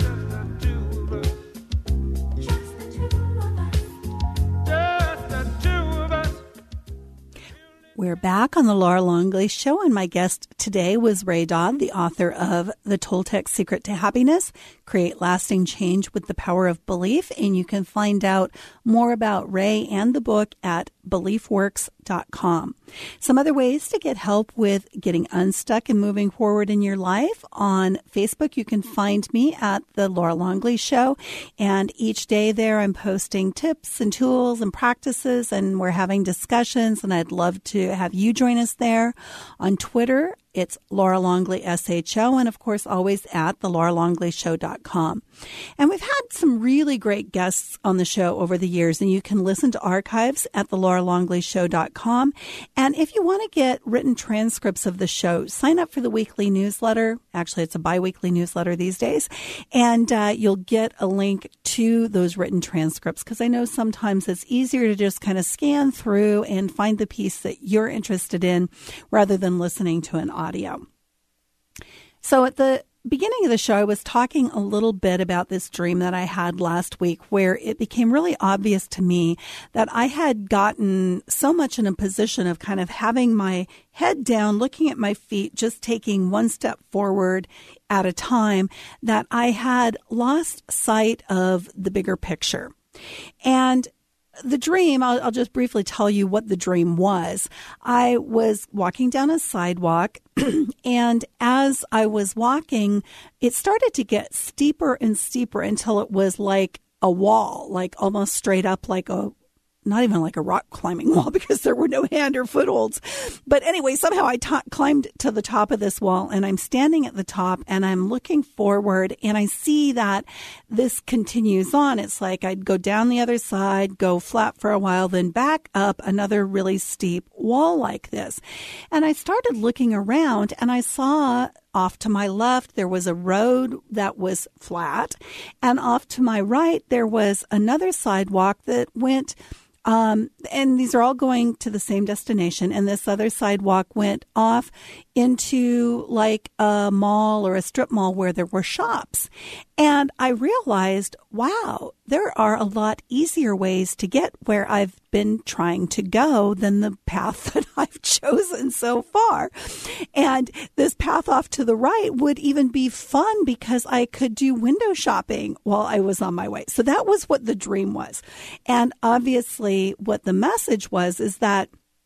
We're back on the Laura Longley Show, and my guest today was Ray Dodd, the author of The Toltec Secret to Happiness, Create Lasting Change with the Power of Belief. And you can find out more about Ray and the book at belief works dot com. Some other ways to get help with getting unstuck and moving forward in your life. On Facebook, you can find me at The Laura Longley Show. And each day there, I'm posting tips and tools and practices, and we're having discussions, and I'd love to have you join us there. On Twitter, it's Laura Longley S H O, and of course always at the laura longley show dot com. And we've had some really great guests on the show over the years, and you can listen to archives at the laura longley show dot com. And if you want to get written transcripts of the show, sign up for the weekly newsletter. Actually, it's a biweekly newsletter these days, and uh, you'll get a link to those written transcripts, because I know sometimes it's easier to just kind of scan through and find the piece that you're interested in rather than listening to an audio. So at the beginning of the show, I was talking a little bit about this dream that I had last week, where it became really obvious to me that I had gotten so much in a position of kind of having my head down, looking at my feet, just taking one step forward at a time, that I had lost sight of the bigger picture. And the dream, I'll, I'll just briefly tell you what the dream was. I was walking down a sidewalk, and as I was walking, it started to get steeper and steeper until it was like a wall, like almost straight up, like a not even like a rock climbing wall, because there were no hand or footholds. But anyway, somehow I t- climbed to the top of this wall, and I'm standing at the top, and I'm looking forward, and I see that this continues on. It's like I'd go down the other side, go flat for a while, then back up another really steep wall like this. And I started looking around, and I saw off to my left, there was a road that was flat, and off to my right, there was another sidewalk that went Um, and these are all going to the same destination. And this other sidewalk went off into like a mall or a strip mall where there were shops. And I realized, wow, there are a lot easier ways to get where I've been trying to go than the path that I've chosen so far. And this path off to the right would even be fun because I could do window shopping while I was on my way. So that was what the dream was. And obviously what the message was is that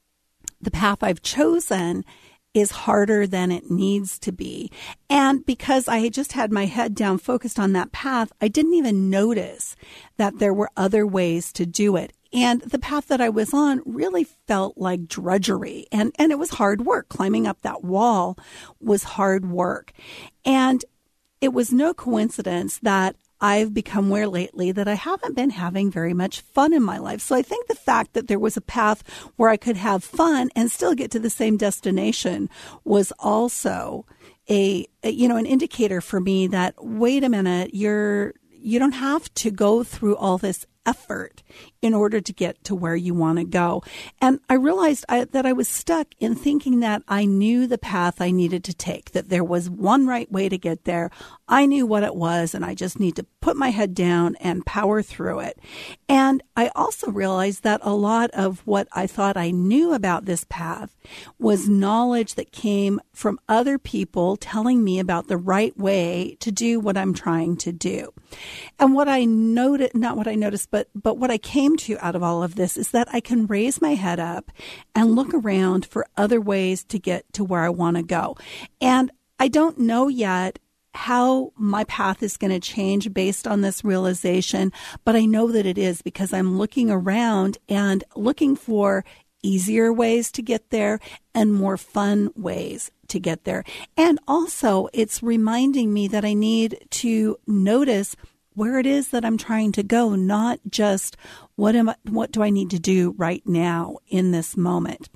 the path I've chosen is harder than it needs to be. And because I had just had my head down focused on that path, I didn't even notice that there were other ways to do it. And the path that I was on really felt like drudgery. And, and it was hard work. Climbing up that wall was hard work. And it was no coincidence that I've become aware lately that I haven't been having very much fun in my life. So I think the fact that there was a path where I could have fun and still get to the same destination was also a, a you know, an indicator for me that, wait a minute, you're, you don't have to go through all this effort in order to get to where you want to go. And I realized I, that I was stuck in thinking that I knew the path I needed to take, that there was one right way to get there. I knew what it was, and I just need to put my head down and power through it. And I also realized that a lot of what I thought I knew about this path was knowledge that came from other people telling me about the right way to do what I'm trying to do. And what I noted, not what I noticed, but, but what I came to out of all of this is that I can raise my head up and look around for other ways to get to where I want to go. And I don't know yet how my path is going to change based on this realization, but I know that it is because I'm looking around and looking for easier ways to get there and more fun ways to get there. And also it's reminding me that I need to notice where it is that I'm trying to go, not just what am I, what do I need to do right now in this moment.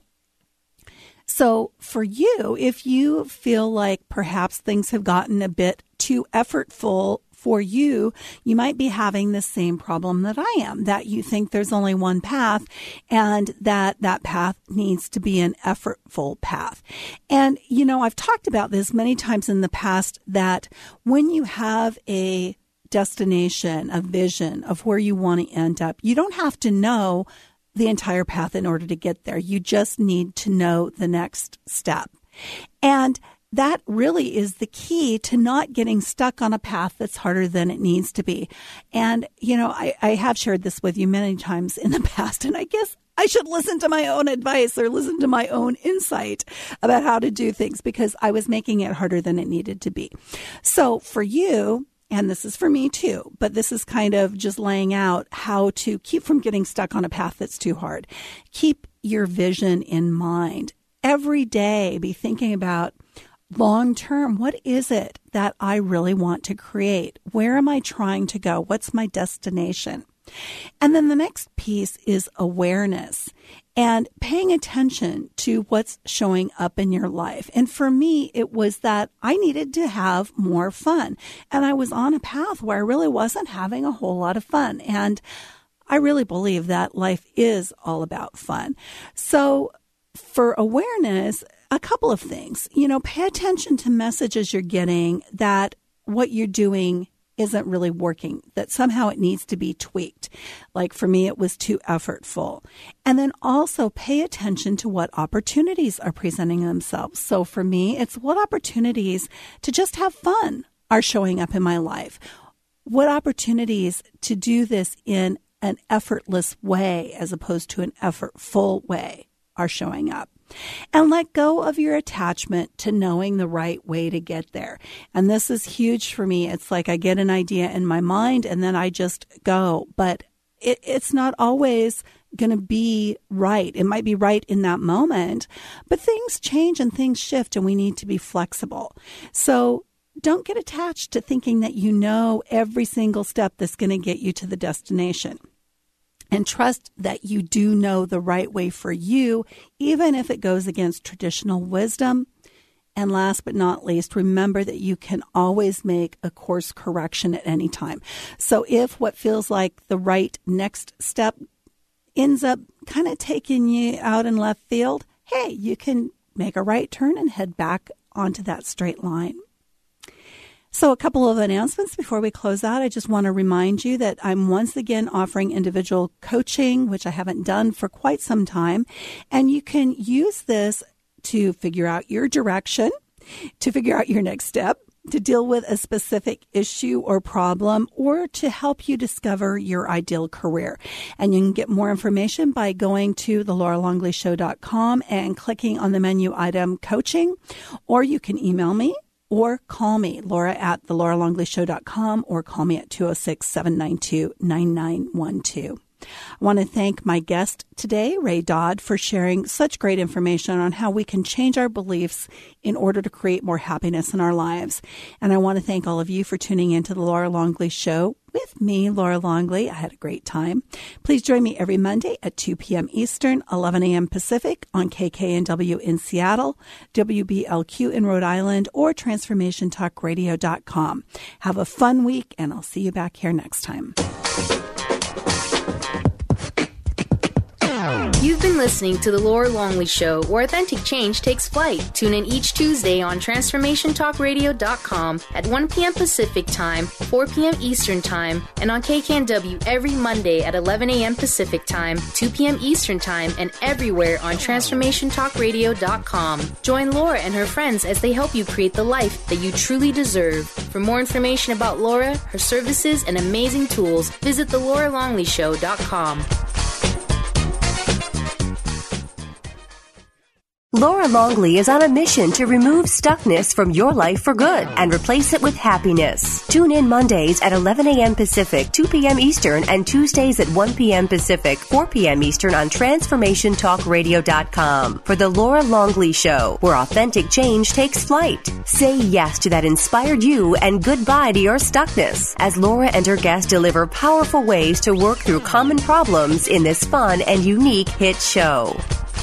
So for you, if you feel like perhaps things have gotten a bit too effortful for you, you might be having the same problem that I am, that you think there's only one path and that that path needs to be an effortful path. And, you know, I've talked about this many times in the past that when you have a destination, a vision of where you want to end up, you don't have to know the entire path in order to get there. You just need to know the next step. And that really is the key to not getting stuck on a path that's harder than it needs to be. And, you know, I, I have shared this with you many times in the past, and I guess I should listen to my own advice or listen to my own insight about how to do things because I was making it harder than it needed to be. So for you, and this is for me too, but this is kind of just laying out how to keep from getting stuck on a path that's too hard. Keep your vision in mind. Every day, be thinking about long term, what is it that I really want to create? Where am I trying to go? What's my destination? And then the next piece is awareness and paying attention to what's showing up in your life. And for me, it was that I needed to have more fun. And I was on a path where I really wasn't having a whole lot of fun. And I really believe that life is all about fun. So for awareness, a couple of things. You know, pay attention to messages you're getting that what you're doing isn't really working, that somehow it needs to be tweaked. Like for me, it was too effortful. And then also pay attention to what opportunities are presenting themselves. So for me, it's what opportunities to just have fun are showing up in my life. What opportunities to do this in an effortless way as opposed to an effortful way are showing up. And let go of your attachment to knowing the right way to get there. And this is huge for me. It's like I get an idea in my mind and then I just go. But it, it's not always going to be right. It might be right in that moment, but things change and things shift and we need to be flexible. So don't get attached to thinking that you know every single step that's going to get you to the destination. And trust that you do know the right way for you, even if it goes against traditional wisdom. And last but not least, remember that you can always make a course correction at any time. So if what feels like the right next step ends up kind of taking you out in left field, hey, you can make a right turn and head back onto that straight line. So a couple of announcements before we close out. I just want to remind you that I'm once again offering individual coaching, which I haven't done for quite some time. And you can use this to figure out your direction, to figure out your next step, to deal with a specific issue or problem, or to help you discover your ideal career. And you can get more information by going to the laura longley show dot com and clicking on the menu item coaching, or you can email me or call me, Laura at the laura longley show dot com, or call me at two oh six, seven nine two, nine nine one two. I want to thank my guest today, Ray Dodd, for sharing such great information on how we can change our beliefs in order to create more happiness in our lives. And I want to thank all of you for tuning in to the Laura Longley Show with me, Laura Longley. I had a great time. Please join me every Monday at two p.m. Eastern, eleven a.m. Pacific on K K N W in Seattle, W B L Q in Rhode Island, or transformation talk radio dot com. Have a fun week, and I'll see you back here next time. You've been listening to The Laura Longley Show, where authentic change takes flight. Tune in each Tuesday on transformation talk radio dot com at one p.m. Pacific Time, four p.m. Eastern Time, and on K K N W every Monday at eleven a.m. Pacific Time, two p.m. Eastern Time, and everywhere on transformation talk radio dot com. Join Laura and her friends as they help you create the life that you truly deserve. For more information about Laura, her services, and amazing tools, visit the laura longley show dot com. Laura Longley is on a mission to remove stuckness from your life for good and replace it with happiness. Tune in Mondays at eleven a.m. Pacific, two p.m. Eastern, and Tuesdays at one p.m. Pacific, four p.m. Eastern on transformation talk radio dot com for The Laura Longley Show, where authentic change takes flight. Say yes to that inspired you and goodbye to your stuckness as Laura and her guests deliver powerful ways to work through common problems in this fun and unique hit show.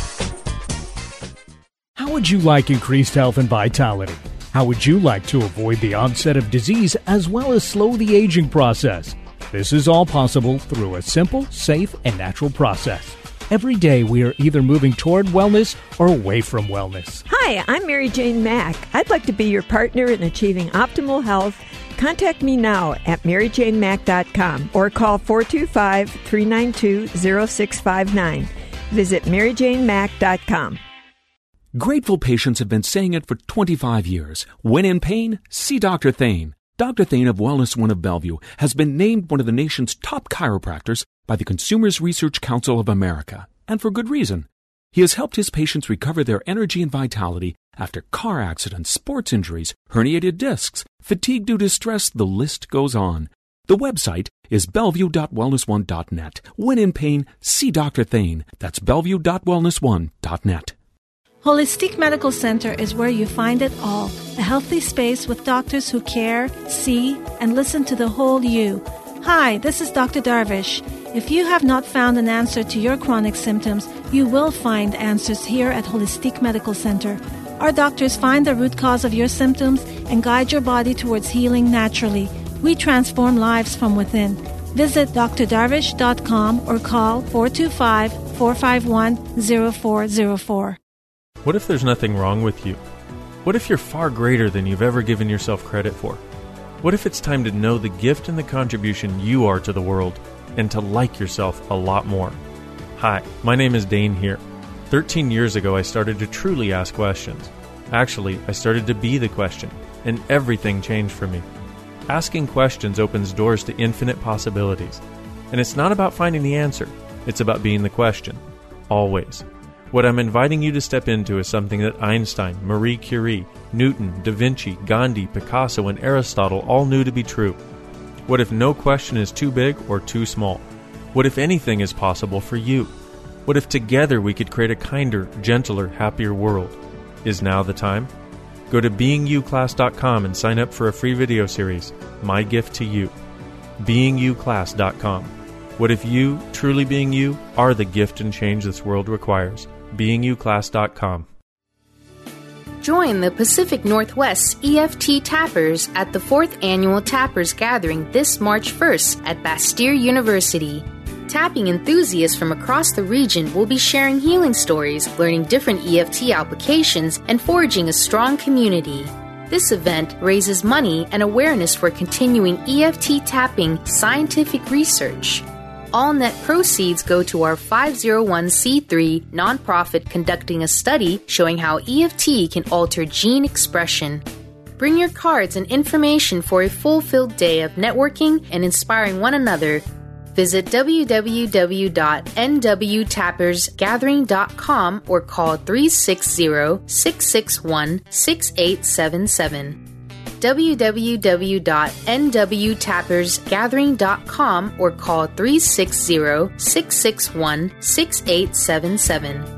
How would you like increased health and vitality? How would you like to avoid the onset of disease as well as slow the aging process? This is all possible through a simple, safe, and natural process. Every day we are either moving toward wellness or away from wellness. Hi, I'm Mary Jane Mack. I'd like to be your partner in achieving optimal health. Contact me now at mary jane mack dot com or call four two five, three nine two, zero six five nine. Visit mary jane mack dot com. Grateful patients have been saying it for twenty-five years. When in pain, see Doctor Thane. Doctor Thane of Wellness One of Bellevue has been named one of the nation's top chiropractors by the Consumers Research Council of America, and for good reason. He has helped his patients recover their energy and vitality after car accidents, sports injuries, herniated discs, fatigue due to stress, the list goes on. The website is bellevue dot wellness one dot net. When in pain, see Doctor Thane. That's bellevue dot wellness one dot net. Holistic Medical Center is where you find it all. A healthy space with doctors who care, see, and listen to the whole you. Hi, this is Doctor Darvish. If you have not found an answer to your chronic symptoms, you will find answers here at Holistic Medical Center. Our doctors find the root cause of your symptoms and guide your body towards healing naturally. We transform lives from within. Visit d r darvish dot com or call four two five, four five one, zero four zero four. What if there's nothing wrong with you? What if you're far greater than you've ever given yourself credit for? What if it's time to know the gift and the contribution you are to the world and to like yourself a lot more? Hi, my name is Dane here. thirteen years ago, I started to truly ask questions. Actually, I started to be the question, and everything changed for me. Asking questions opens doors to infinite possibilities. And it's not about finding the answer. It's about being the question. Always. What I'm inviting you to step into is something that Einstein, Marie Curie, Newton, Da Vinci, Gandhi, Picasso, and Aristotle all knew to be true. What if no question is too big or too small? What if anything is possible for you? What if together we could create a kinder, gentler, happier world? Is now the time? Go to being you class dot com and sign up for a free video series, My Gift to You. being you class dot com. What if you, truly being you, are the gift and change this world requires? being you class dot com. Join the Pacific Northwest E F T Tappers at the fourth Annual Tappers Gathering this March first at Bastyr University. Tapping enthusiasts from across the region will be sharing healing stories, learning different E F T applications, and forging a strong community. This event raises money and awareness for continuing E F T tapping scientific research. All net proceeds go to our five oh one c three nonprofit conducting a study showing how E F T can alter gene expression. Bring your cards and information for a fulfilled day of networking and inspiring one another. Visit w w w dot n w tappers gathering dot com or call three six zero, six six one, six eight seven seven. w w w dot n w tappers gathering dot com or call three six zero, six six one, six eight seven seven.